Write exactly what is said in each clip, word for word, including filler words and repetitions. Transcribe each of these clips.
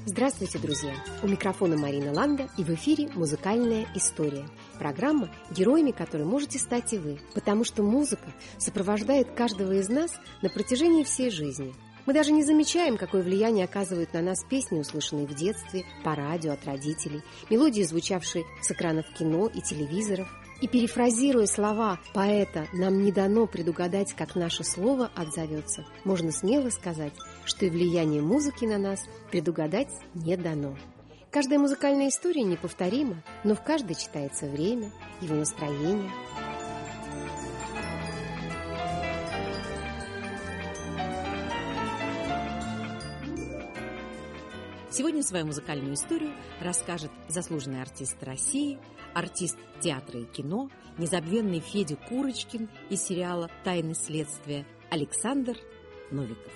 Здравствуйте, друзья! У микрофона Марина Ланда, и в эфире «Музыкальная история». Программа, героями которой можете стать и вы, потому что музыка сопровождает каждого из нас на протяжении всей жизни. Мы даже не замечаем, какое влияние оказывают на нас песни, услышанные в детстве, по радио, от родителей, мелодии, звучавшие с экранов кино и телевизоров. И перефразируя слова поэта «нам не дано предугадать, как наше слово отзовется», можно смело сказать, что и влияние музыки на нас предугадать не дано. Каждая музыкальная история неповторима, но в каждой читается время, его настроение. Сегодня свою музыкальную историю расскажет заслуженный артист России, артист театра и кино, незабвенный Федя Курочкин из сериала «Тайны следствия» Александр Новиков.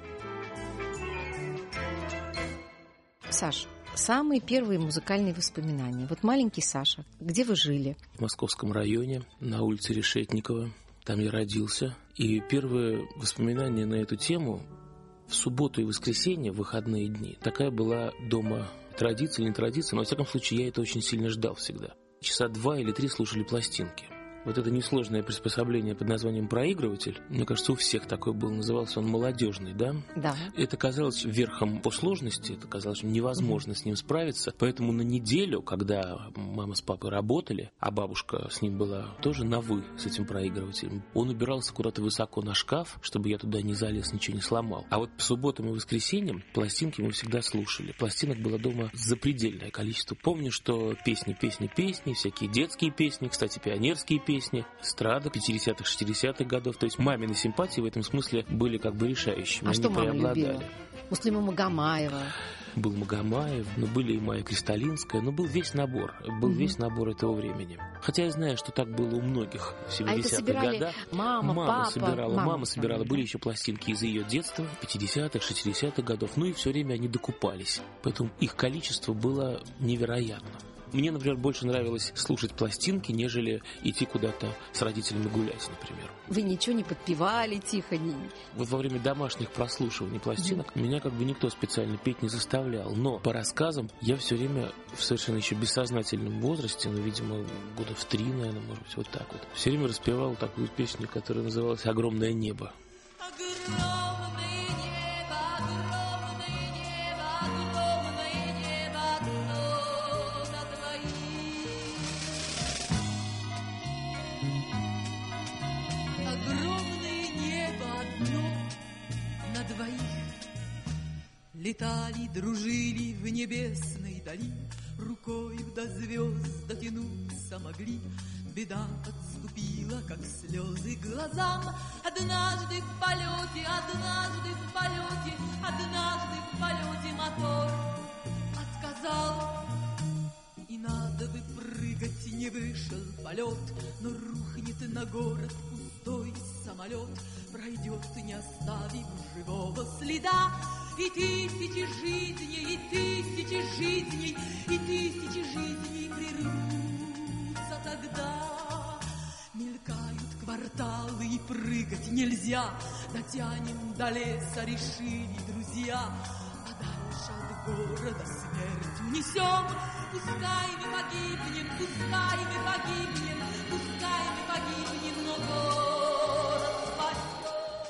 Саш, самые первые музыкальные воспоминания. Вот маленький Саша, где вы жили? В Московском районе, на улице Решетникова. Там я родился. И первые воспоминания на эту тему — в субботу и воскресенье, в выходные дни, такая была дома традиция или не традиция, но, во всяком случае, я это очень сильно ждал всегда. Часа два или три слушали пластинки. Вот это несложное приспособление под названием проигрыватель, мне кажется, у всех такой был, назывался он молодежный, да? Да. Это казалось верхом по сложности, это казалось невозможно mm-hmm. с ним справиться, поэтому на неделю, когда мама с папой работали, а бабушка с ним была тоже на «вы» с этим проигрывателем, он убирался куда-то высоко на шкаф, чтобы я туда не залез, ничего не сломал. А вот по субботам и воскресеньям пластинки мы всегда слушали. Пластинок было дома запредельное количество. Помню, что песни, песни, песни, всякие детские песни, кстати, пионерские песни, песни, эстрада пятидесятых, шестидесятых годов. То есть мамины симпатии в этом смысле были как бы решающими. А что мама преобладали. Любила? Муслима Магомаева. Был Магомаев, но были и Майя Кристалинская, но был весь набор, был mm-hmm. весь набор этого времени. Хотя я знаю, что так было у многих в семидесятых а годах. Мама, мама папа, собирала, мама, мама собирала. да? Были еще пластинки из ее детства, пятидесятых, шестидесятых годов, ну и все время они докупались. Поэтому их количество было невероятно. Мне, например, больше нравилось слушать пластинки, нежели идти куда-то с родителями гулять, например. Вы ничего не подпевали тихо? Не... Вот во время домашних прослушиваний пластинок mm-hmm. меня как бы никто специально петь не заставлял. Но по рассказам я все время в совершенно еще бессознательном возрасте, ну, видимо, года в три, наверное, может быть, вот так вот, все время распевал такую песню, которая называлась «Огромное небо». Летали, дружили в небесной дали, рукой до звезд дотянуться могли. Беда подступила, как слезы к глазам. Однажды в полете, однажды в полете, однажды в полете мотор отказал. И надо бы прыгать, не вышел полет, но рухнет на город пустой самолет, пройдет, не оставив живого следа. И тысячи жизней, и тысячи жизней, и тысячи жизней прервутся тогда. Мелькают кварталы, и прыгать нельзя. Дотянем до леса, решили друзья. А дальше от города смерть унесем. Пускай мы погибнем, пускай мы погибнем, пускай мы погибнем, но город спасем.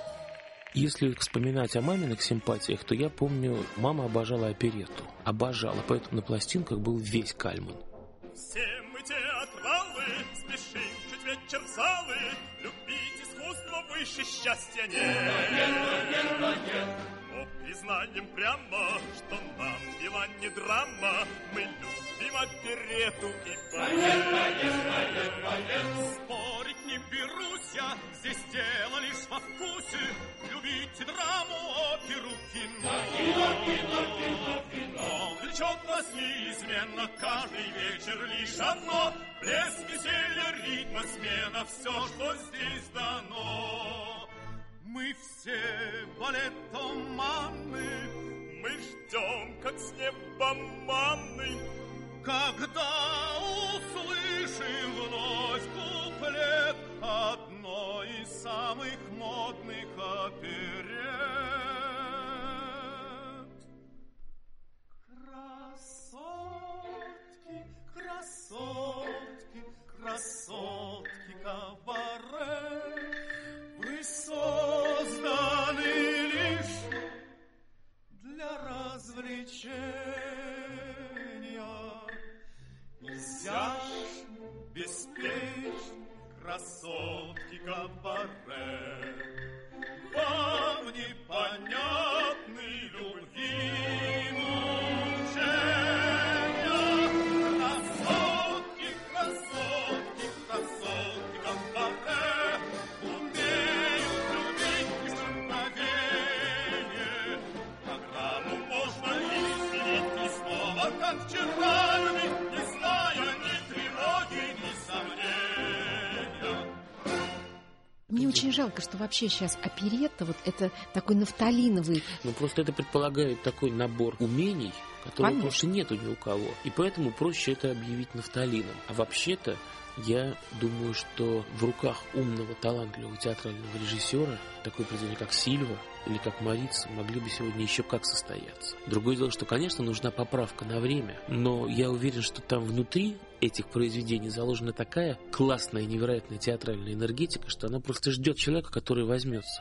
Если вспоминать о маминых симпатиях, то я помню, мама обожала оперетту. Обожала, поэтому на пластинках был весь Кальман. Все мы театралы, спешим чуть вечер в залы, любить искусство выше счастья нет. Нет, нет, нет, нет. Но признаем прямо, что нам дела не драма, мы любим оперетту и балет. Балет, балет, балет. Спорить не берусь я, здесь дело лишь во вкусе. Любите драму, оперу, кино. Кино, кино, кино, кино. Влечет нас неизменно каждый вечер лишь одно. Блеск, веселье, ритма, смена, все, что здесь дано. Мы все балетоманы, мы ждем, как с неба манны, когда услышим вновь куплет одной из самых модных оперет. кабаре. Вам непонятны любви мучения. Красотки, красотки, красотки кабаре умеют любить без мгновения. Программу можно изменить ни слова, как вчера любить, не зная ни тревоги, ни сомнения. Мне очень жалко, что вообще сейчас оперетта, вот это такой нафталиновый. Ну, просто это предполагает такой набор умений, которого Конечно. просто нету ни у кого. И поэтому проще это объявить нафталином. А вообще-то, я думаю, что в руках умного, талантливого театрального режиссера такое произведение, как «Сильва» или как «Морица», могли бы сегодня еще как состояться. Другое дело, что, конечно, нужна поправка на время, но я уверен, что там внутри этих произведений заложена такая классная, невероятная театральная энергетика, что она просто ждет человека, который возьмется.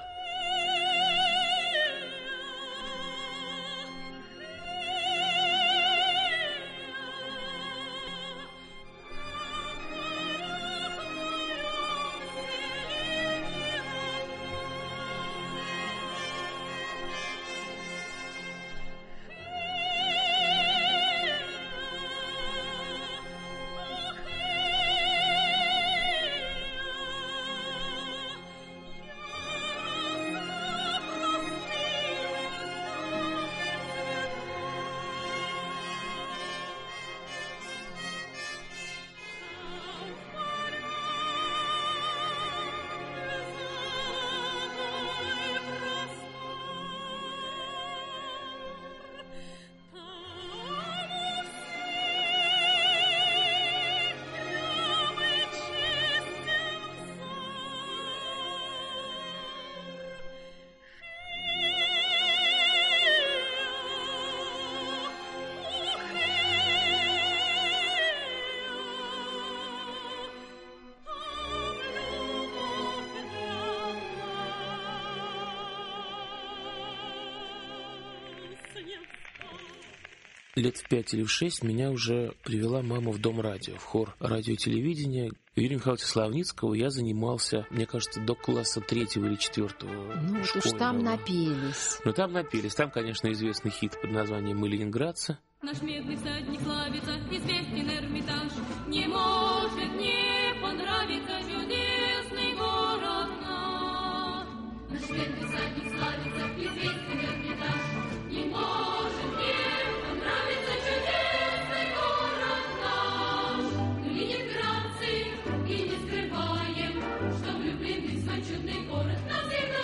Лет в пять или в шесть меня уже привела мама в Дом радио, в хор радиотелевидения. У Юрия Михайловича Славницкого я занимался, мне кажется, до класса третьего или четвертого. Ну, вот уж там напелись. Ну, там напелись. Там, конечно, известный хит под названием «Мы ленинградцы». Наш медный всадник славится, известен Эрмитаж. Не может не понравиться чудесный город наш. Наш медный всадник славится, известен Эрмитаж. Не может не понравиться чудесный город наш. Мы ленинградцы и не скрываем, что влюблены в свой чудный город навсегда.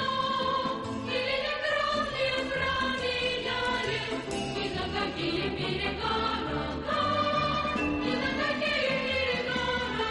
И Ленинград не променяем, и на какие берега рода, и на какие берега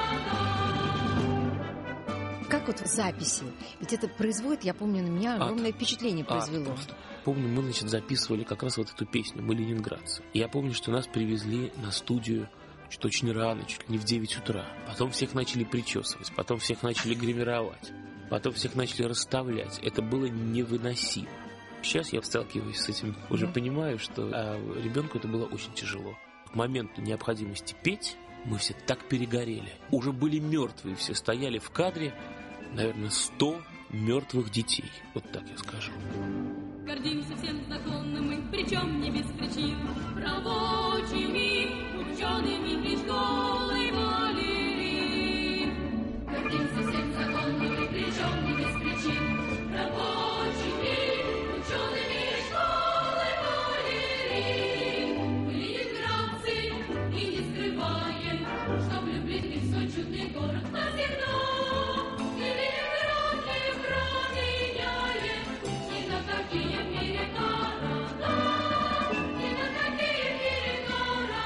рода. Как вот в записи? Ведь это производит, я помню, на меня огромное Ад. впечатление произвело. Ад просто. Помню, мы, значит, записывали как раз вот эту песню «Мы ленинградцы». Я помню, что нас привезли на студию что-то очень рано, чуть ли не в девять утра. Потом всех начали причесывать, потом всех начали гримировать, потом всех начали расставлять. Это было невыносимо. Сейчас я сталкиваюсь с этим, уже Да. понимаю, что а ребенку это было очень тяжело. К моменту необходимости петь мы все так перегорели. Уже были мертвые все, стояли в кадре, наверное, сто мертвых детей. Вот так я скажу. Гордимся всем законным мы, причем не без причин, рабочими, учеными и школой балерин. Гордимся всем законным мы, причем не без причин, рабочими, учеными и школой балерин. Мы ленинградцы и не скрываем, что влюблены в свой чудный город навсегда. И Ленинград не променяем, ни на какие берега рода, ни на какие берега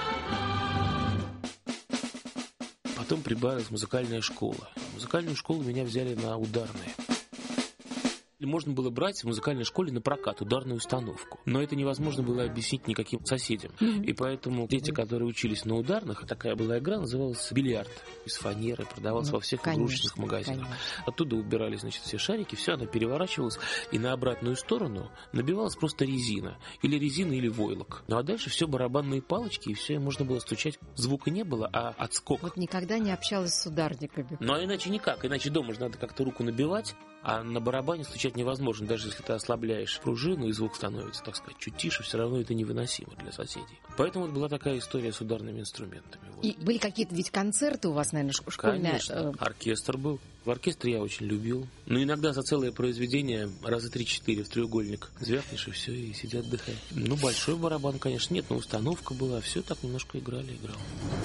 рода. Потом прибавилась музыкальная школа. В музыкальную школу меня взяли на ударные. Можно было брать в музыкальной школе на прокат ударную установку. Но это невозможно было объяснить никаким соседям. Mm-hmm. И поэтому дети, которые учились на ударных, такая была игра, называлась бильярд. Из фанеры, продавался ну, во всех конечно, игрушечных магазинах. Конечно. Оттуда убирали, значит, все шарики, все, она переворачивалась, и на обратную сторону набивалась просто резина. Или резина, или войлок. Ну а дальше все барабанные палочки, и все, и можно было стучать. Звука не было, а отскок. Вот никогда не общалась с ударниками. Ну а иначе никак. Иначе дома же надо как-то руку набивать, а на барабане стучать невозможно. Даже если ты ослабляешь пружину, и звук становится, так сказать, чуть тише, все равно это невыносимо для соседей. Поэтому вот была такая история с ударными инструментами. Вот. И были какие-то ведь концерты у вас, наверное, школьные? Конечно. Оркестр был. В оркестре я очень любил. Но иногда за целое произведение раза три-четыре в треугольник звякнешь, и все, и сиди отдыхай. Ну, большой барабан, конечно, нет, но установка была. Все так немножко играли, играл.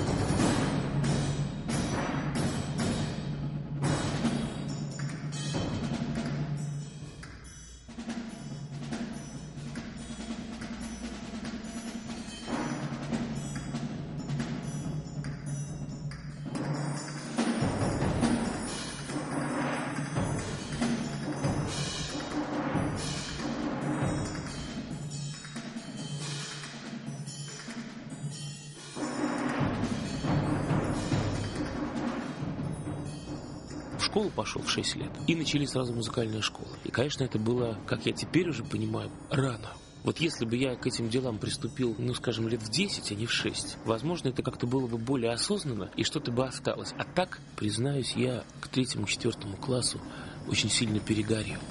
В школу пошел в шесть лет, и начались сразу музыкальная школа. И, конечно, это было, как я теперь уже понимаю, рано. Вот если бы я к этим делам приступил, ну, скажем, лет в десять, а не в шесть, возможно, это как-то было бы более осознанно, и что-то бы осталось. А так, признаюсь, я к третьему, четвертому классу очень сильно перегорел.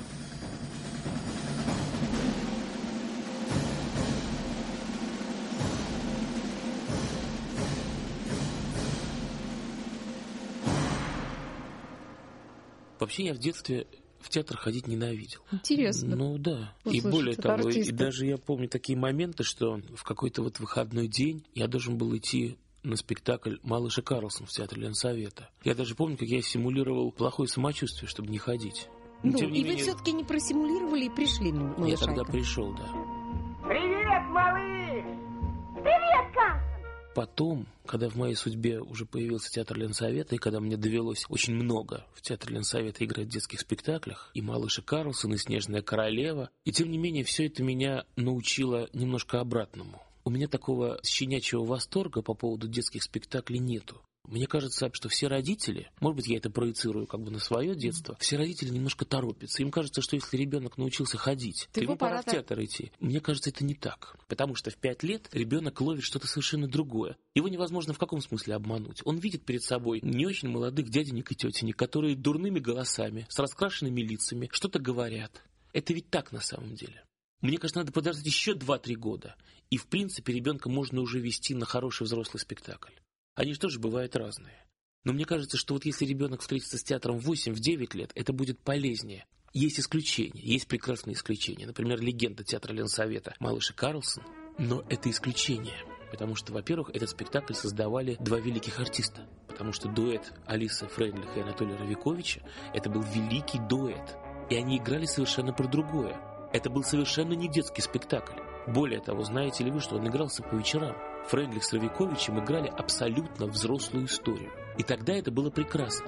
Вообще я в детстве в театр ходить ненавидел. Интересно. Ну да. Послушайте, и более того, артисты. и даже я помню такие моменты, что в какой-то вот выходной день я должен был идти на спектакль «Малыш и Карлсон» в театре Ленсовета. Я даже помню, как я симулировал плохое самочувствие, чтобы не ходить. Но, ну, тем не и менее... вы все-таки не просимулировали и пришли на малышайку. Я тогда пришел, да. Привет, малыш! Привет, Карлсон! Потом, когда в моей судьбе уже появился театр Ленсовета, и когда мне довелось очень много в театре Ленсовета играть в детских спектаклях, и «Малыш и Карлсон», и «Снежная королева», и тем не менее все это меня научило немножко обратному. У меня такого щенячьего восторга по поводу детских спектаклей нету. Мне кажется, что все родители, может быть, я это проецирую как бы на свое детство, все родители немножко торопятся. Им кажется, что если ребенок научился ходить, то ему пора в театр идти. Мне кажется, это не так. Потому что в пять лет ребенок ловит что-то совершенно другое. Его невозможно в каком смысле обмануть. Он видит перед собой не очень молодых дяденек и тетенек, которые дурными голосами, с раскрашенными лицами что-то говорят. Это ведь так на самом деле. Мне кажется, надо подождать еще два-три года. И, в принципе, ребенка можно уже вести на хороший взрослый спектакль. Они же тоже бывают разные. Но мне кажется, что вот если ребенок встретится с театром в восемь-девять лет, это будет полезнее. Есть исключения, есть прекрасные исключения. Например, легенда театра Ленсовета «Малыш и Карлсон». Но это исключение. Потому что, во-первых, этот спектакль создавали два великих артиста. Потому что дуэт Алисы Фрейндлих и Анатолия Равиковича – это был великий дуэт. И они играли совершенно про другое. Это был совершенно не детский спектакль. Более того, знаете ли вы, что он игрался по вечерам? Фрейндлих с Равиковичем играли абсолютно взрослую историю. И тогда это было прекрасно.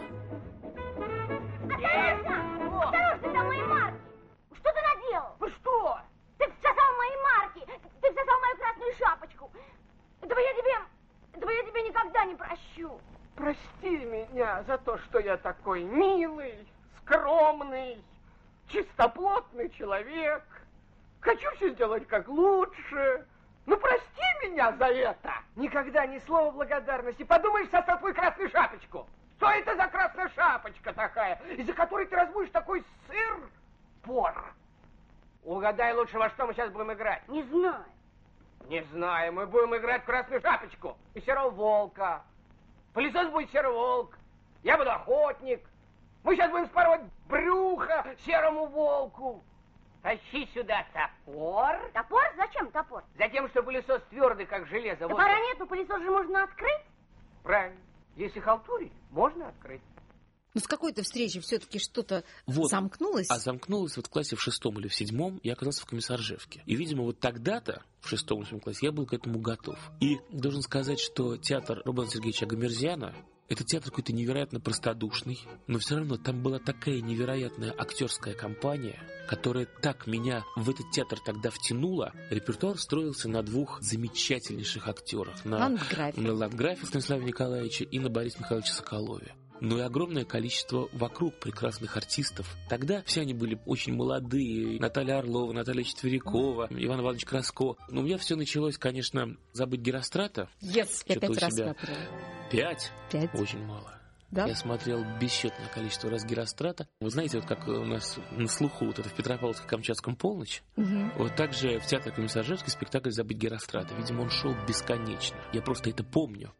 Осторожно! Осторожно, там мои марки! Что ты наделал? Вы что? Ты всосал мои марки! Ты всосал мою красную шапочку! Этого я тебе... Этого я тебе никогда не прощу! Прости меня за то, что я такой милый, скромный, чистоплотный человек. Хочу все сделать как лучше. Ну, прости меня за это. Никогда ни слова благодарности. Подумаешь, сосал твою красную шапочку. Что это за красная шапочка такая, из-за которой ты разбудишь такой сыр-пор? Угадай лучше, во что мы сейчас будем играть. Не знаю. Не знаю, мы будем играть в красную шапочку и серого волка. Пылесос будет серый волк. Я буду охотник. Мы сейчас будем спарывать брюхо серому волку. Тащи сюда топор. Топор? Зачем топор? Затем, что пылесос твердый, как железо. Топора вот. нет, но пылесос же можно открыть. Правильно. Если халтурить, можно открыть. Ну, с какой-то встречи все-таки что-то вот. замкнулось. А замкнулось вот в классе в шестом или в седьмом, я оказался в Комиссаржевке. И, видимо, вот тогда-то, в шестом или седьмом классе, я был к этому готов. И должен сказать, что театр Рубена Сергеевича Агамерзяна, Этот театр какой-то невероятно простодушный, но все равно там была такая невероятная актерская компания, которая так меня в этот театр тогда втянула. Репертуар строился на двух замечательнейших актерах. На Ландграфе, на Ландграфе Станиславе Николаевиче и на Борисе Михайловиче Соколове. Но и огромное количество вокруг прекрасных артистов. Тогда все они были очень молодые. Наталья Орлова, Наталья Четверякова, Иван Иванович Краско. Но у меня все началось, конечно, «Забыть Герострата». Yes, я пять раз смотрела. Пять? Пять. Очень мало. Да? Я смотрел бесчетное количество раз Герострата. Вы знаете, вот как у нас на слуху вот это в Петропавловске-Камчатском полночь, угу. Вот так же в театре Комиссаржевский спектакль «Забыть Герострата». Видимо, он шел бесконечно. Я просто это помню.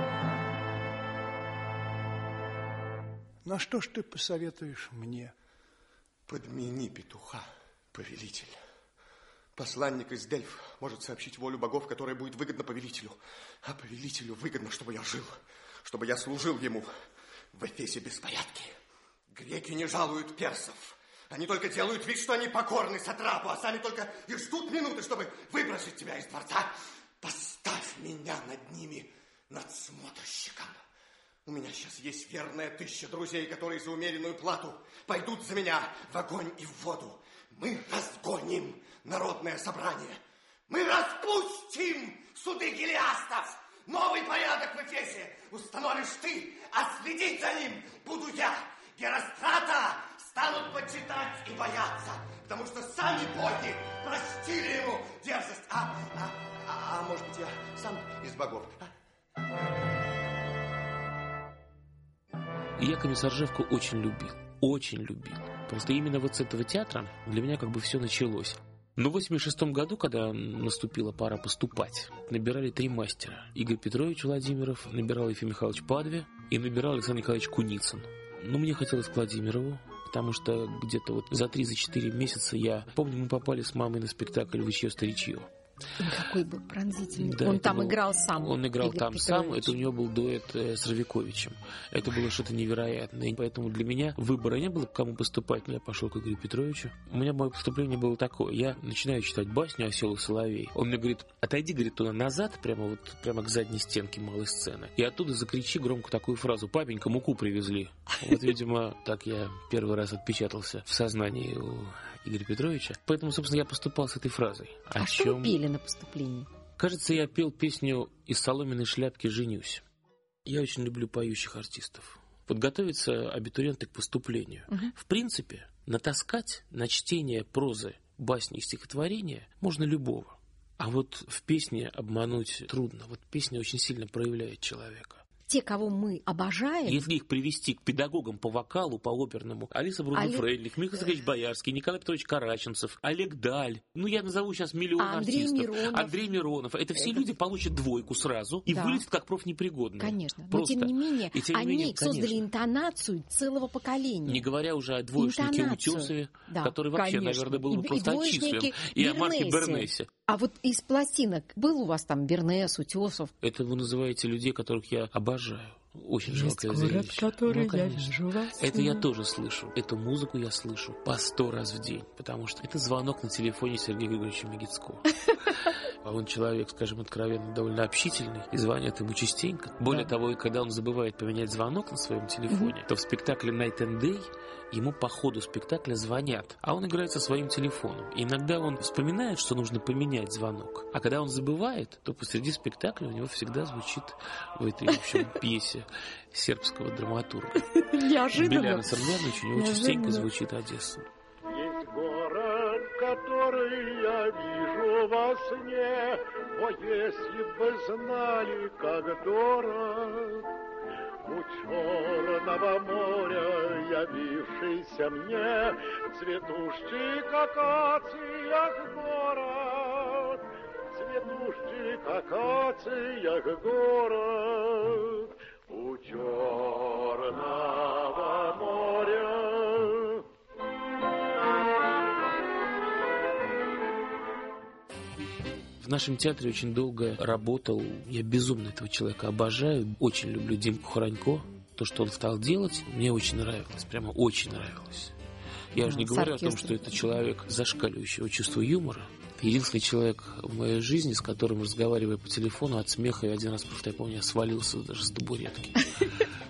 Ну а что ж ты посоветуешь мне? Подмени петуха, повелитель. Посланник из Дельф может сообщить волю богов, которая будет выгодна повелителю. А повелителю выгодно, чтобы я жил, чтобы я служил ему. В Эфесе беспорядки. Греки не жалуют персов. Они только делают вид, что они покорны сатрапу, а сами только и ждут минуты, чтобы выбросить тебя из дворца. Поставь меня над ними надсмотрщиком. У меня сейчас есть верная тысяча друзей, которые за умеренную плату пойдут за меня в огонь и в воду. Мы разгоним народное собрание. Мы распустим суды гелиастов. Новый порядок в Эфесе установишь ты, а следить за ним буду я. Герострата станут почитать и бояться, потому что сами боги простили ему дерзость. А, а, а, а может быть, я сам из богов? И я Комиссаржевку очень любил, очень любил. Просто именно вот с этого театра для меня как бы все началось. Но в восемьдесят шестом году, когда наступила пора поступать, набирали три мастера. Игорь Петрович Владимиров, набирал Ефим Михайлович Падве и набирал Александр Николаевич Куницын. Но мне хотелось к Владимирову, потому что где-то вот за три-четыре месяца, я помню, мы попали с мамой на спектакль «Вычье-старичье». Какой был пронзительный. Да, он там был, играл сам. Он играл Игорь там Петрович. сам. Это у него был дуэт с Равиковичем. Это было что-то невероятное. Поэтому для меня выбора не было, к кому поступать. Но я пошел к Игорю Петровичу. У меня мое поступление было такое. Я начинаю читать басню «Осел и соловей». Он мне говорит: отойди, говорит, туда назад, прямо вот прямо к задней стенке малой сцены. И оттуда закричи громко такую фразу: «Папенька, муку привезли». Вот, видимо, так я первый раз отпечатался в сознании у Игоря Петровича. Поэтому, собственно, я поступал с этой фразой. А чем... что вы пели на поступлении? Кажется, я пел песню «Из соломенной шляпки женюсь». Я очень люблю поющих артистов. Подготовиться абитуриенты к поступлению. Угу. В принципе, натаскать на чтение прозы, басни и стихотворения можно любого. А вот в песне обмануть трудно. Вот песня очень сильно проявляет человека. Те, кого мы обожаем... Если их привести к педагогам по вокалу, по оперному, Алиса Брудно-Фрейдлих, Олег... Михаил Сергеевич Боярский, Николай Петрович Караченцев, Олег Даль, ну я назову сейчас миллион а Андрей артистов. Миронов. Андрей Миронов. Это все Это... люди получат двойку сразу и да. вылетят как профнепригодные. Конечно, Просто. но тем не менее, тем не они менее, создали конечно. интонацию целого поколения. Не говоря уже о двоечнике Утесове, да, который вообще, конечно. наверное, был бы и, просто и отчислен, и о Марке Бернесе. А вот из пластинок был у вас там Бернес, Утесов? Это вы называете людей, которых я обожаю. Очень Есть жалкое город, зрелище. Который ну, я вижу вас. Это я тоже слышу. Эту музыку я слышу по сто раз в день, потому что это звонок на телефоне Сергея Григорьевича Магицкого. А он человек, скажем откровенно, довольно общительный, и звонят ему частенько. Более да. того, когда он забывает поменять звонок на своем телефоне, mm-hmm. то в спектакле Night and Day ему по ходу спектакля звонят, а он играет со своим телефоном. И иногда он вспоминает, что нужно поменять звонок, а когда он забывает, то посреди спектакля у него всегда звучит в этой, в общем, пьесе сербского драматурга. Неожиданно. Беляна Сармянович, у него частенько звучит Одесса. Есть город, который я вижу во сне, о, если бы знали, как дорог. У черного моря, явившийся мне, цветущий, как акациях город, цветущий, как акациях город, у черного моря. В нашем театре очень долго работал, я безумно этого человека обожаю, очень люблю Димку Хоронько. То, что он стал делать, мне очень нравилось, прямо очень нравилось. Я а, уже не говорю о том, что это человек зашкаливающего чувства юмора. Единственный человек в моей жизни, с которым, разговаривая по телефону, от смеха, я один раз, просто я помню, я свалился даже с табуретки.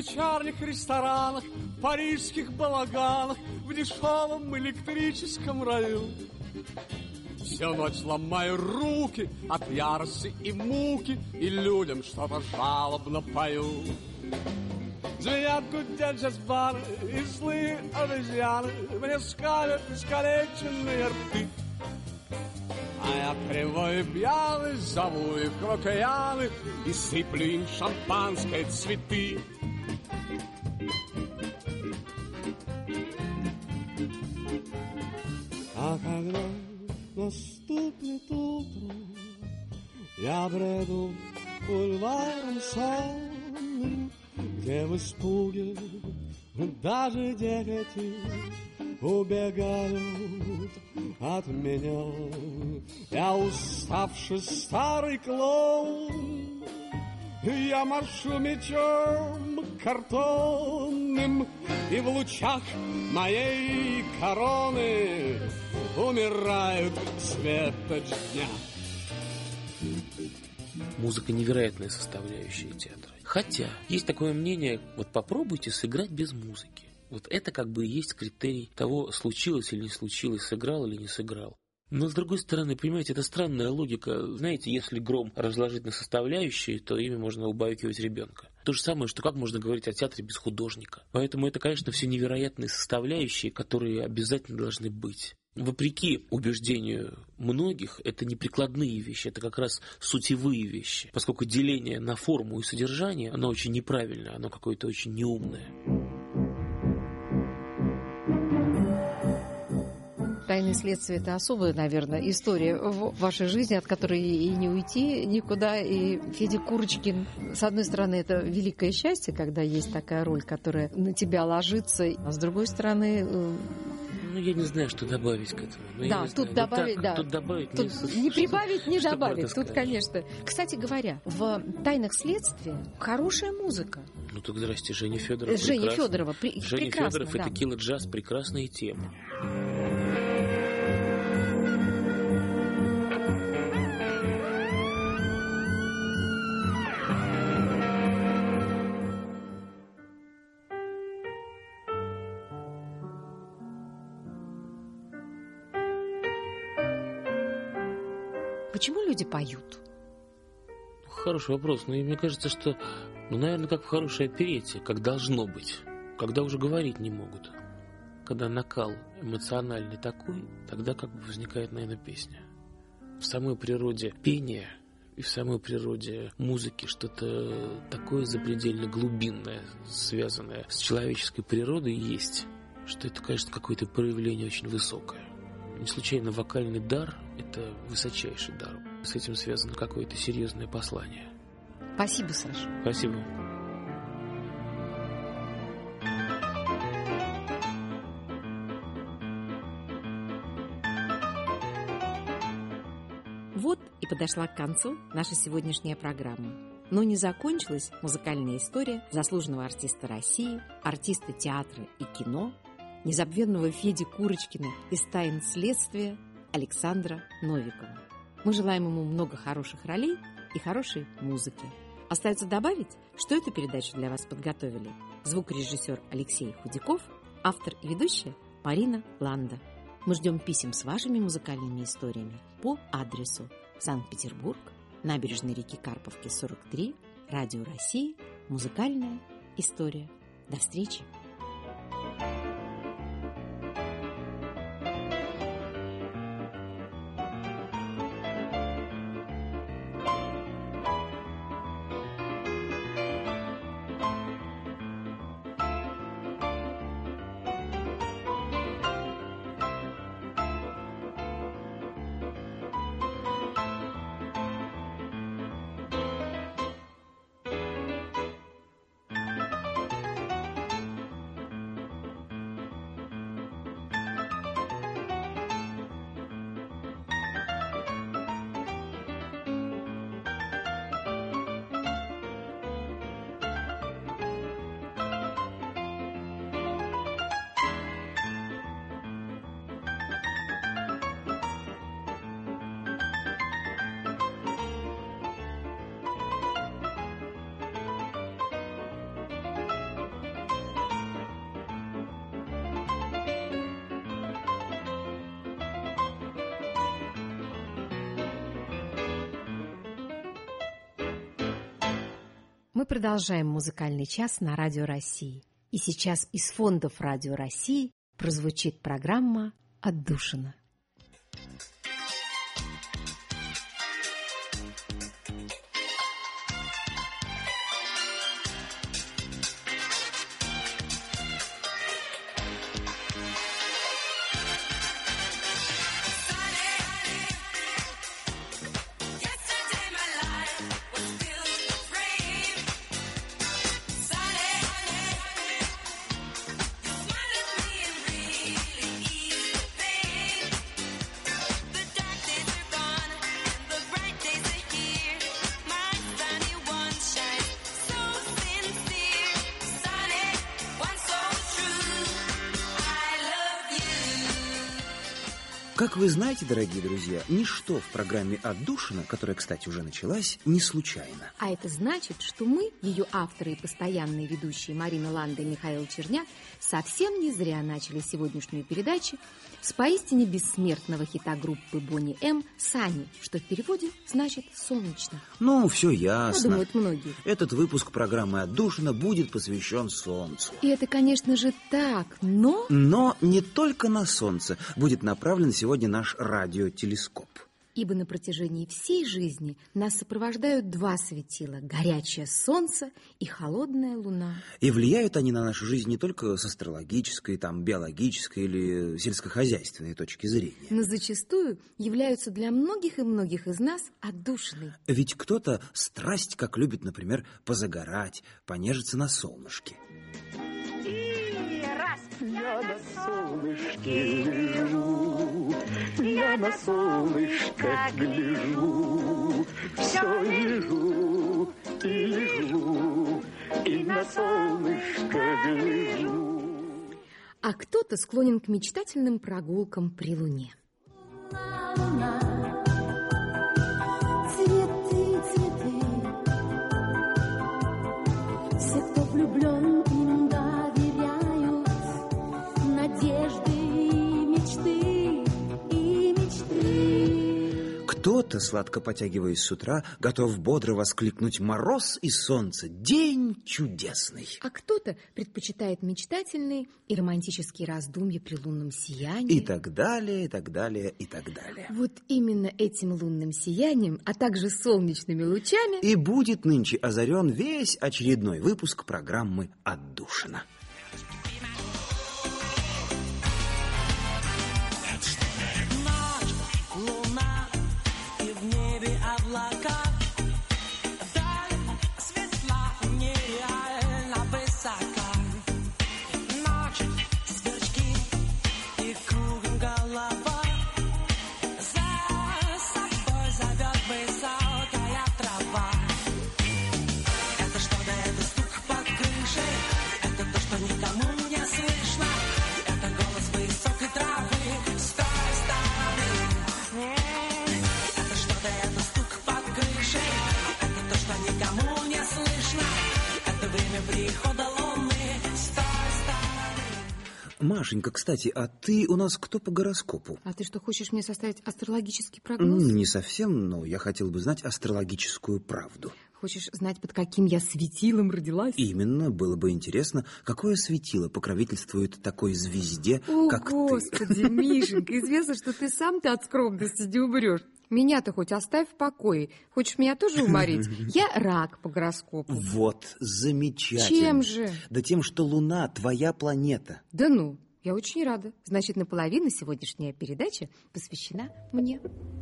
вечерних ресторанах, парижских балаганах, в дешевом электрическом раю. Всю ночь ломаю руки от ярости и муки, и людям что-то жалобно пою. Звенят, гудят джаз-бары, и злые обезьяны мне скалят искалеченные рты. А я кривой и пьяный зову их в океаны и сыплю им шампанское цветы. А когда наступит утро, я бреду бульваром сонным, где в испуге даже дети убегают от меня. Я уставший старый клоун, я машу мечом картонным, и в лучах моей короны умирают светоч дня. Музыка — невероятная составляющая театра. Хотя есть такое мнение, вот попробуйте сыграть без музыки. Вот это как бы и есть критерий того, случилось или не случилось, сыграл или не сыграл. Но, с другой стороны, понимаете, это странная логика. Знаете, если гром разложить на составляющие, то ими можно убаюкивать ребенка. То же самое, что как можно говорить о театре без художника. Поэтому это, конечно, все невероятные составляющие, которые обязательно должны быть. Вопреки убеждению многих, это не прикладные вещи, это как раз сутевые вещи. Поскольку деление на форму и содержание, оно очень неправильное, оно какое-то очень неумное. «Тайны следствия» — это особая, наверное, история в вашей жизни, от которой и не уйти никуда. И Федя Курочкин, с одной стороны, это великое счастье, когда есть такая роль, которая на тебя ложится, а с другой стороны... Ну, я не знаю, что добавить к этому. Ну, да, тут добавить, так, да. Тут добавить, тут не, не прибавить, не добавить. Тут, сказать? Конечно. Кстати говоря, в «Тайнах следствия» хорошая музыка. Ну так здрасте, Женя Федорова. Женя Федорова, при... Женя прекрасно. Федоров, да. это Killer Jazz, прекрасная тема. Почему люди поют? Хороший вопрос. Но мне кажется, что, ну, наверное, как в хорошей оперете, как должно быть. Когда уже говорить не могут. Когда накал эмоциональный такой, тогда как бы возникает, наверное, песня. В самой природе пения и в самой природе музыки что-то такое запредельно глубинное, связанное с человеческой природой есть, что это, конечно, какое-то проявление очень высокое. Не случайно вокальный дар – это высочайший дар. С этим связано какое-то серьезное послание. Спасибо, Саша. Спасибо. Вот и подошла к концу наша сегодняшняя программа. Но не закончилась музыкальная история заслуженного артиста России, артиста театра и кино, незабвенного Феди Курочкина из «Тайн следствия» Александра Новикова. Мы желаем ему много хороших ролей и хорошей музыки. Остается добавить, что эту передачу для вас подготовили звукорежиссер Алексей Худяков, автор и ведущая Марина Ланда. Мы ждем писем с вашими музыкальными историями по адресу Санкт-Петербург, набережной реки Карповки, сорок три, Радио России, музыкальная история. До встречи! Мы продолжаем музыкальный час на Радио России. И сейчас из фондов Радио России прозвучит программа «Отдушина». Как вы знаете, дорогие друзья, ничто в программе «Отдушина», которая, кстати, уже началась, не случайно. А это значит, что мы, ее авторы и постоянные ведущие Марина Ланда и Михаил Черняк, совсем не зря начали сегодняшнюю передачу с поистине бессмертного хита группы Бонни М «Сани», что в переводе значит «солнечно». Ну, все ясно. Ну, думают многие. Этот выпуск программы «Отдушина» будет посвящен Солнцу. И это, конечно же, так, но... Но не только на Солнце будет направлен сегодня наш радиотелескоп. Ибо на протяжении всей жизни нас сопровождают два светила – горячее солнце и холодная луна. И влияют они на нашу жизнь не только с астрологической, там, биологической или сельскохозяйственной точки зрения. Но зачастую являются для многих и многих из нас отдушиной. Ведь кто-то страсть как любит, например, позагорать, понежиться на солнышке. Я на солнышке лежу, я на солнышко гляжу, все лежу и лежу, и на солнышко гляжу. А кто-то склонен к мечтательным прогулкам при луне. Цветы, цветы, все, кто влюблен, им доверяют надежды и мечты, и мечты. Кто-то, сладко потягиваясь с утра, готов бодро воскликнуть: «Мороз и солнце! День чудесный!» А кто-то предпочитает мечтательные и романтические раздумья при лунном сиянии. И так далее, и так далее, и так далее. Вот именно этим лунным сиянием, а также солнечными лучами и будет нынче озарен весь очередной выпуск программы «Отдушина». Машенька, кстати, а ты у нас кто по гороскопу? А ты что, хочешь мне составить астрологический прогноз? Не совсем, но я хотел бы знать астрологическую правду. Хочешь знать, под каким я светилом родилась? Именно, было бы интересно, какое светило покровительствует такой звезде, О, как Господи, ты. Мишенька, известно, что ты сам-то от скромности не умрешь. Меня-то хоть оставь в покое. Хочешь меня тоже уморить? Я рак по гороскопу. Вот, замечательно. Чем же? Да тем, что Луна твоя планета. Да ну, я очень рада. Значит, наполовину сегодняшняя передача посвящена мне.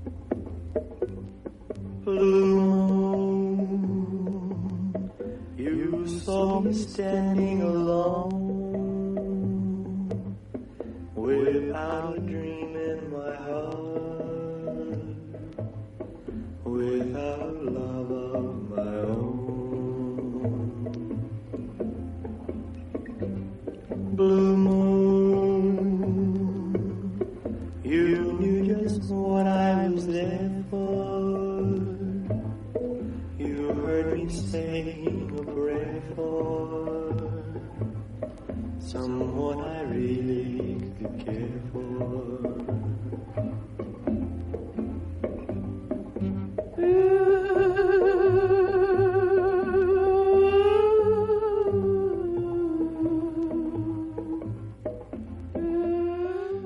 You saw me standing alone, without a dream in my heart, without love of my own. Blue moon, you knew just what I was there for. You heard me saying a prayer for someone I really could care for.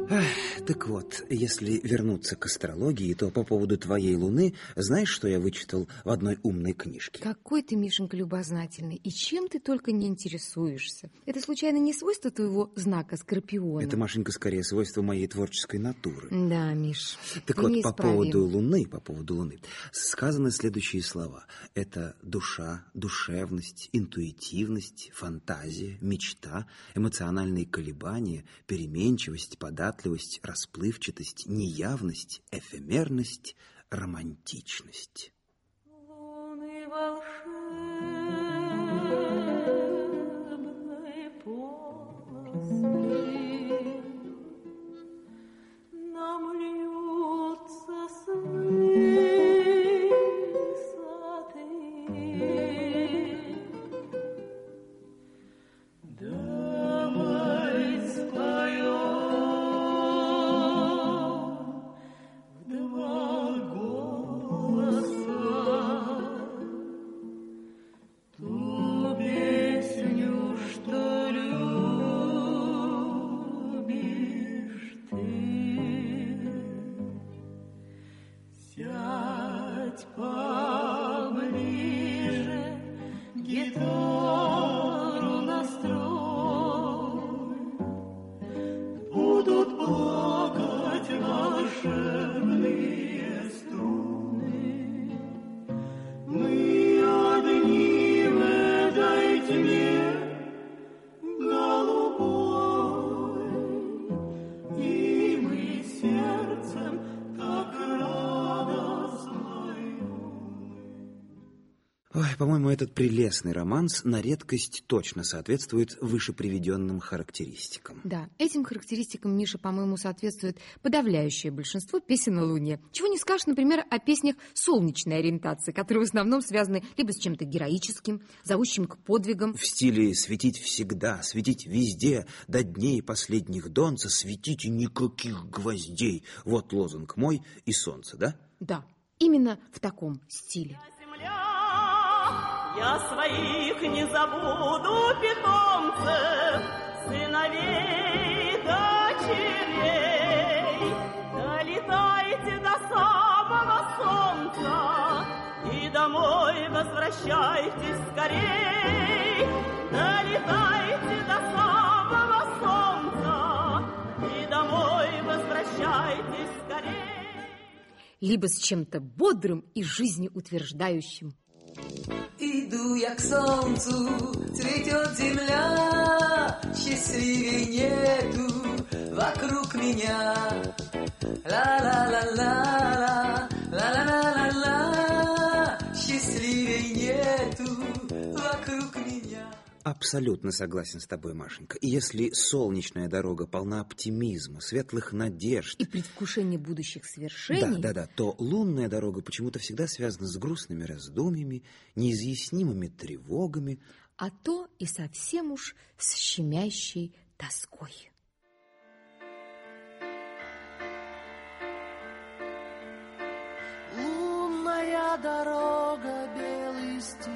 Эх, так вот, если вернуться к астрологии, то по поводу твоей Луны, знаешь, что я вычитал в одной умной книжке? Какой ты, Мишенька, любознательный. И чем ты только не интересуешься. Это, случайно, не свойство твоего знака Скорпиона? Это, Машенька, скорее свойство моей творческой натуры. Да, Миш, Так ты вот, по неисправим. поводу Луны, по поводу Луны, сказаны следующие слова. Это душа, душевность, интуитивность, фантазия, мечта, эмоциональные колебания, переменчивость, податливость, расплывчатость, неявность, эфемерность, романтичность. Луны волшебной полосы нам льются с высоты. Давай споем в два голоса ту песню, что любишь ты. Сядь поближе, гитару настрой, будут плакать волшебные струны. Мы одни в этой тьме голубой, и мы сердцем так радостной. Ой, по-моему, этот прелестный романс на редкость точно соответствует выше приведенным характеристикам. Да, этим характеристикам, Миша, по-моему, соответствует подавляющее большинство песен о Луне. Чего не скажешь, например, о песнях солнечной ориентации, которые в основном связаны либо с чем-то героическим, зовущим к подвигам. В стиле «светить всегда, светить везде, до дней последних донца, светите никаких гвоздей». Вот лозунг мой и солнце, да? Да, именно в таком стиле. Я своих не забуду питомцев, сыновей, дочерей. Долетайте до самого солнца и домой возвращайтесь скорей. Долетайте до самого солнца и домой возвращайтесь скорей. Либо с чем-то бодрым и жизнеутверждающим. Иду я к солнцу, цветет земля, счастливей нету вокруг меня. Ла-ла-ла-ла-ла, ла-ла-ла-ла-ла, счастливей нету вокруг меня. Абсолютно согласен с тобой, Машенька. И если солнечная дорога полна оптимизма, светлых надежд и предвкушения будущих свершений, да, да, да, то лунная дорога почему-то всегда связана с грустными раздумьями, неизъяснимыми тревогами, а то и совсем уж с щемящей тоской. Лунная дорога, белый стих,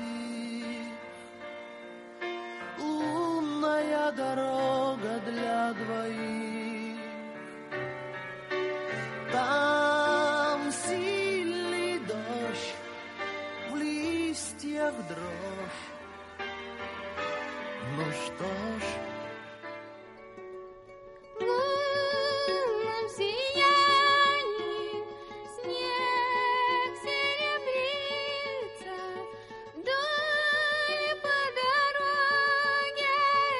лунная дорога для двоих. Там сильный дождь, в листьях дрожь. Ну что ж, В лунном сиянии снег серебрится, вдоль по дороге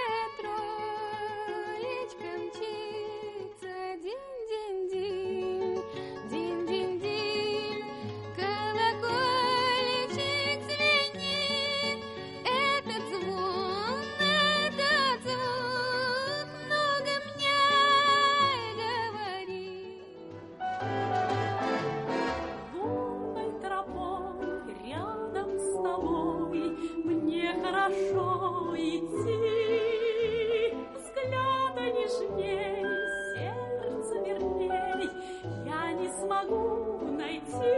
троечка мчится. Динь-динь-динь, динь-динь-динь, колокольчик звенит. Этот звон, этот звук много мне говорит. Лунной тропой рядом с тобой мне хорошо идти. Взгляда нежней, сердце верней я не смогу найти.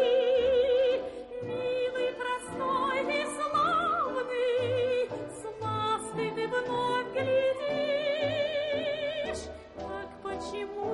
Милый, простой и славный, с лаской ты вновь глядишь. Так почему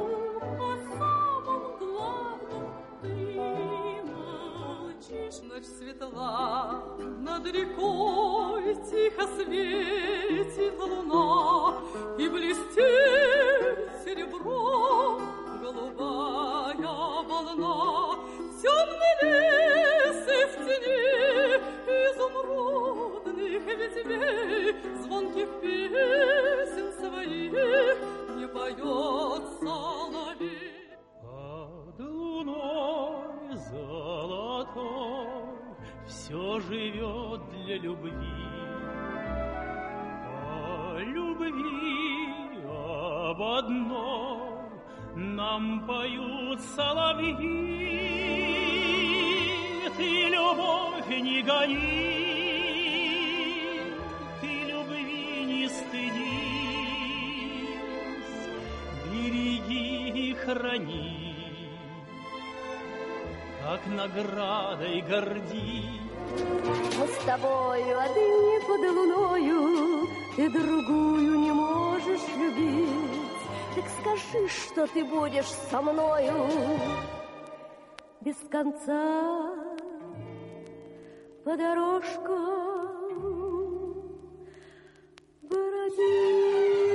рекой тихо светит луна, и блестит серебром голубая волна. Темный лес и в тени изумрудных ветвей звонких песен своих не поет соловей. Под луной золотой все живет для любви. О любви об одном нам поют соловьи. Ты любовь не гони, ты любви не стыдись, береги и храни, как наградой гордись. Мы с тобою одни под луною, ты другую не можешь любить. Так скажи, что ты будешь со мною без конца по дорожкам бродить.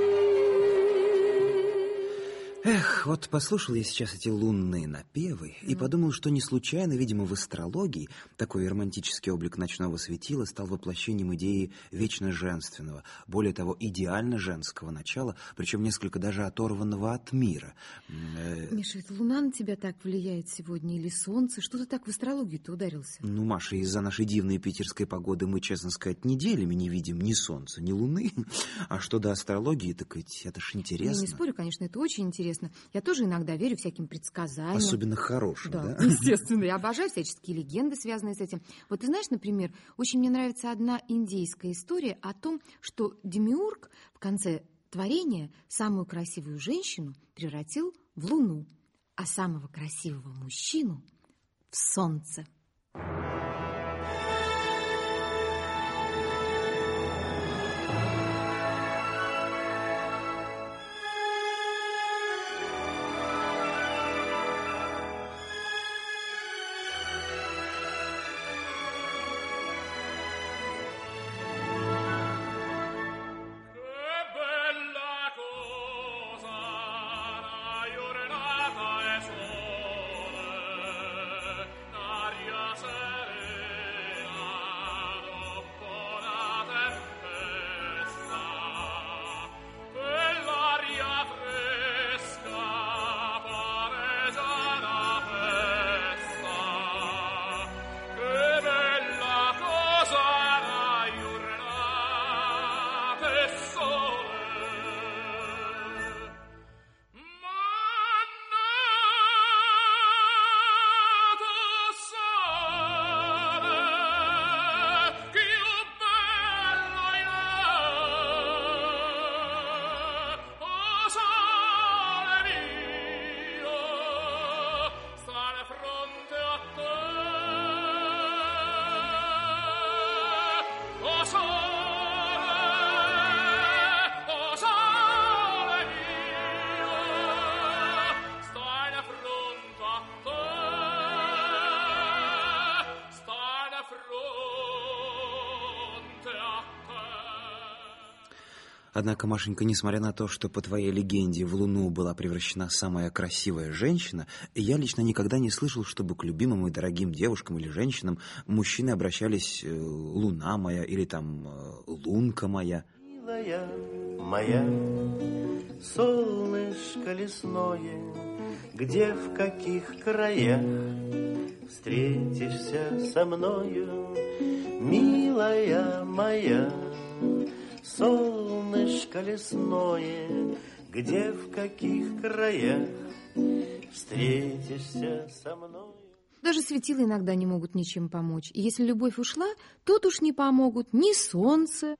Эх, вот послушал я сейчас эти лунные напевы mm. и подумал, что не случайно, видимо, в астрологии такой романтический облик ночного светила стал воплощением идеи вечно женственного, более того, идеально женского начала, причем несколько даже оторванного от мира. Миша, это луна на тебя так влияет сегодня или солнце? Что ты так в астрологию-то ударился? Ну, Маша, из-за нашей дивной питерской погоды мы, честно сказать, неделями не видим ни солнца, ни луны. А что до астрологии, так ведь это ж интересно. Я не спорю, конечно, это очень интересно. Я тоже иногда верю всяким предсказаниям. Особенно хорошим, да? Да, естественно. Я обожаю всяческие легенды, связанные с этим. Вот ты знаешь, например, очень мне нравится одна индейская история о том, что Демиург в конце творения самую красивую женщину превратил в луну, а самого красивого мужчину в солнце. Однако, Машенька, несмотря на то, что по твоей легенде в Луну была превращена самая красивая женщина, я лично никогда не слышал, чтобы к любимым и дорогим девушкам или женщинам мужчины обращались «Луна моя» или там «Лунка моя». Милая моя, солнышко лесное, где в каких краях встретишься со мною, милая моя, солнышко лесное, где в каких краях встретишься со мной. Даже светила иногда не могут ничем помочь. И если любовь ушла, тут уж не помогут ни солнце.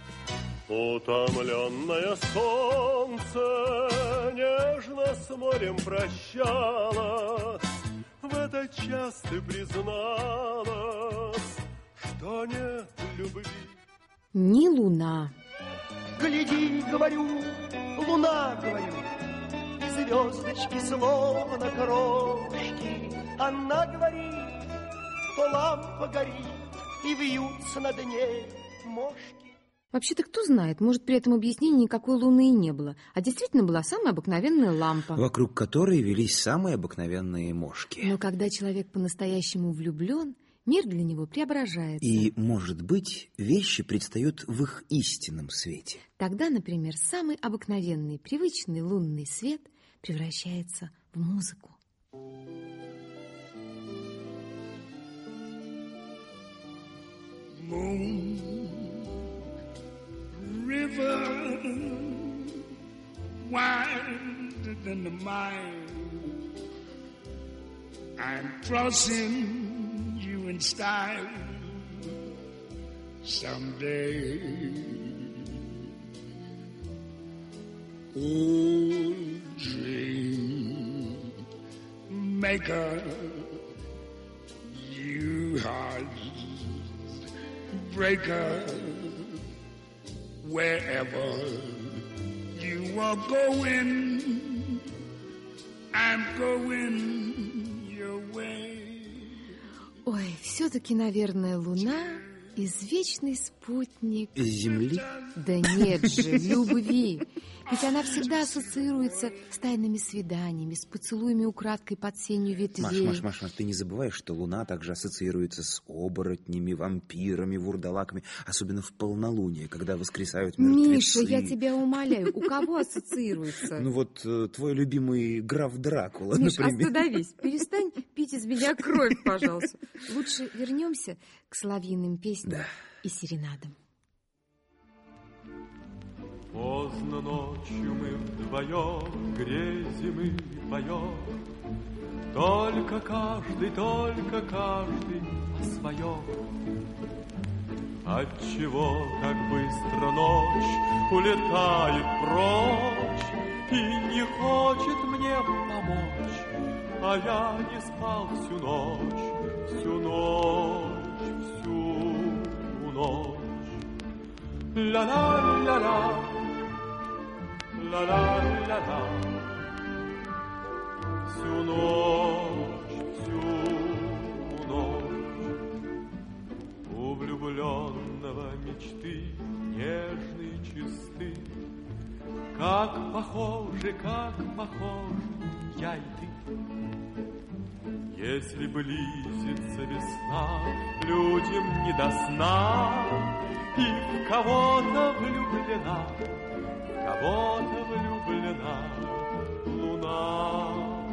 Утомленное солнце нежно с морем прощалось. В этот час ты призналась, что нет любви. Ни луна. Гляди, говорю, луна, говорю, и звездочки словно крошки. Она говорит, что лампа горит и вьются на дне мошки. Вообще-то кто знает, может, при этом объяснении никакой луны и не было, а действительно была самая обыкновенная лампа, вокруг которой велись самые обыкновенные мошки. Но когда человек по-настоящему влюблен, мир для него преображается. И, может быть, вещи предстают в их истинном свете. Тогда, например, самый обыкновенный, привычный лунный свет превращается в музыку. Moon, river, wider than the mile, I'm crossing you in style someday. Oh, dream maker, you heart breaker, wherever you are going, I'm going your way. Ой, все-таки, наверное, луна извечный спутник Земли? Да нет же, любви. Ведь она всегда ассоциируется с тайными свиданиями, с поцелуями украдкой под сенью ветвей. Маш, Маш, Маш, Маш, ты не забываешь, что луна также ассоциируется с оборотнями, вампирами, вурдалаками, особенно в полнолуние, когда воскресают мертвецы. Миша, я тебя умоляю, у кого ассоциируется? Ну вот твой любимый граф Дракула, Миш, например. остановись, перестань пить из меня кровь, пожалуйста. Лучше вернемся к соловьиным песням да. и серенадам. Поздно ночью мы вдвоем грезим и поем, только каждый, только каждый о своем. Отчего так быстро ночь улетает прочь и не хочет мне помочь, а я не спал всю ночь, всю ночь, всю ночь. Ла-ла-ла-ла, ла-ла-ла-ла, всю ночь, всю ночь. У влюбленного мечты нежные чисты, как похожи, как похожи я и ты. Если близится весна, людям не до сна, и в кого-то влюблена, в кого-то влюблена луна,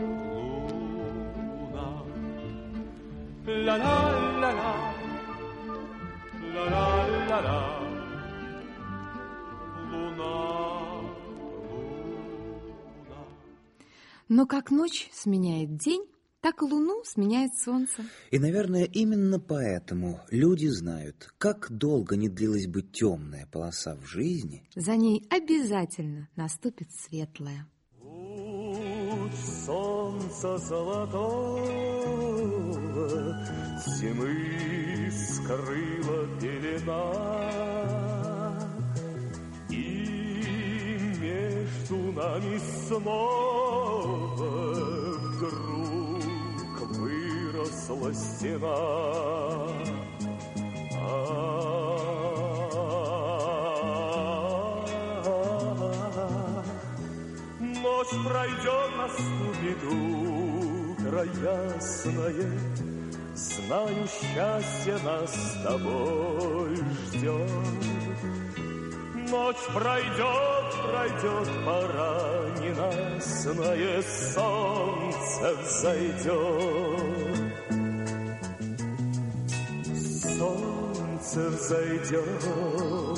луна. Ла-ла-ла-ла, ла-ла-ла-ла, луна, луна. Но как ночь сменяет день, так и луну сменяет солнце. И, наверное, именно поэтому люди знают, как долго не длилась бы темная полоса в жизни, за ней обязательно наступит светлая. Луч солнца золотого зимы скрыла пелена, и между нами снова вдруг выросла стена. Ночь пройдет, наступит утро ясное, знаю, счастье нас с тобой ждет. Ночь пройдет, пройдет, пора ненастное, солнце взойдет. Солнце взойдет.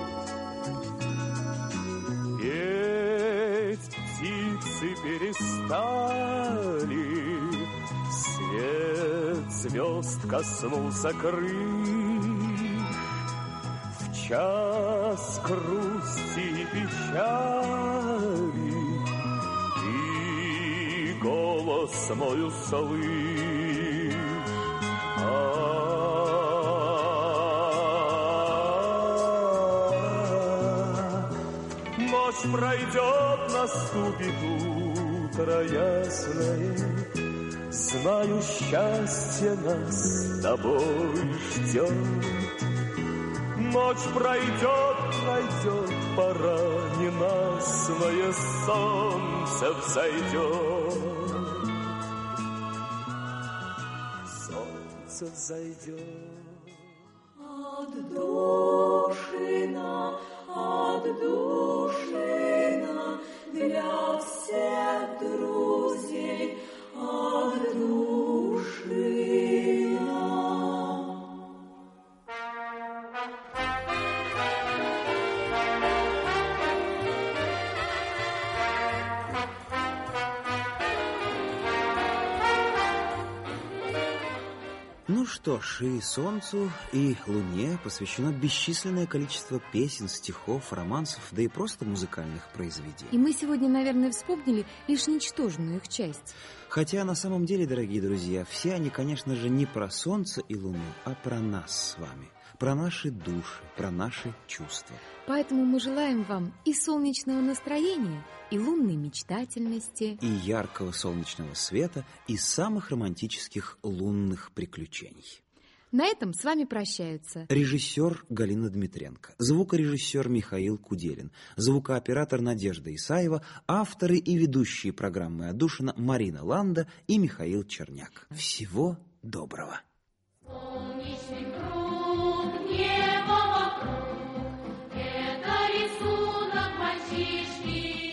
Петь птицы перестали, свет звезд коснулся крыль. В час грусти и печали ты голос мой услышь. Ночь пройдет, наступит утро ясное, Знаю, счастье нас с тобой ждет. Ночь пройдет, пройдет, пора ненастное, солнце взойдет. Солнце взойдет. Отдушина, отдушина для всех друзей, отдушина. Ну что ж, и солнцу, и луне посвящено бесчисленное количество песен, стихов, романсов, да и просто музыкальных произведений. И мы сегодня, наверное, вспомнили лишь ничтожную их часть. Хотя на самом деле, дорогие друзья, все они, конечно же, не про солнце и луну, а про нас с вами, про наши души, про наши чувства. Поэтому мы желаем вам и солнечного настроения, и лунной мечтательности, и яркого солнечного света, и самых романтических лунных приключений. На этом с вами прощаются режиссер Галина Дмитренко, звукорежиссер Михаил Куделин, звукооператор Надежда Исаева, авторы и ведущие программы «Отдушина» Марина Ланда и Михаил Черняк. Всего доброго! Солнечный круг, небо вокруг, это рисунок мальчишки.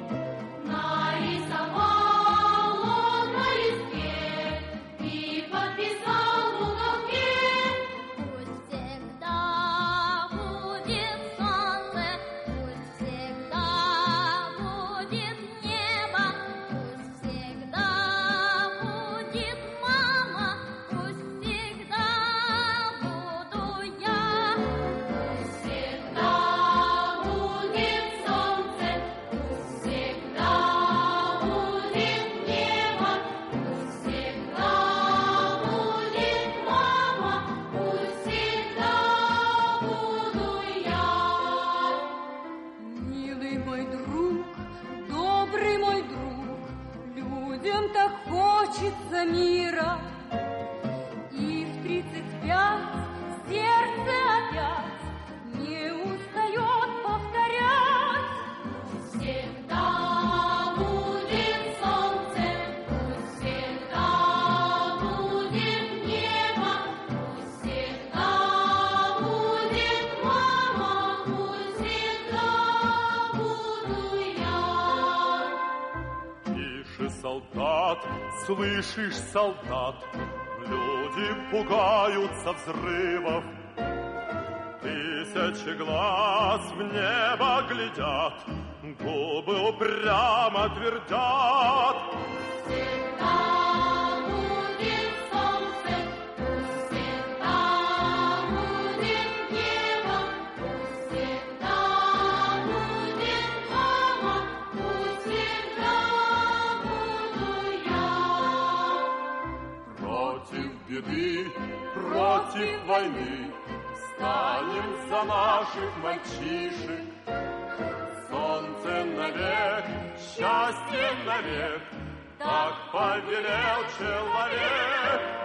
Нарисовал он на листке и подписал в уголке. Пусть всегда будет солнце, пусть всегда будет небо, пусть всегда будет мама, пусть всегда буду я. Пусть всегда будет солнце, пусть всегда будет небо, пусть всегда будет мама, пусть всегда буду я. Милый мой друг, добрый мой друг, людям так хочется мира. И в тридцать пять сердце опять не устает повторять. Пусть всегда будет солнце, пусть всегда будет небо, пусть всегда будет мама, пусть всегда буду я. Тише, солдат, слышишь, солдат, люди пугаются взрывов. Тысячи глаз в небо глядят, губы упрямо твердят. Всегда будет солнце, пусть всегда будет небо, пусть всегда будет мама, пусть всегда буду я. Против беды, против войны станем за наших мальчишек. Солнце навек, счастье навек, так повелел человек.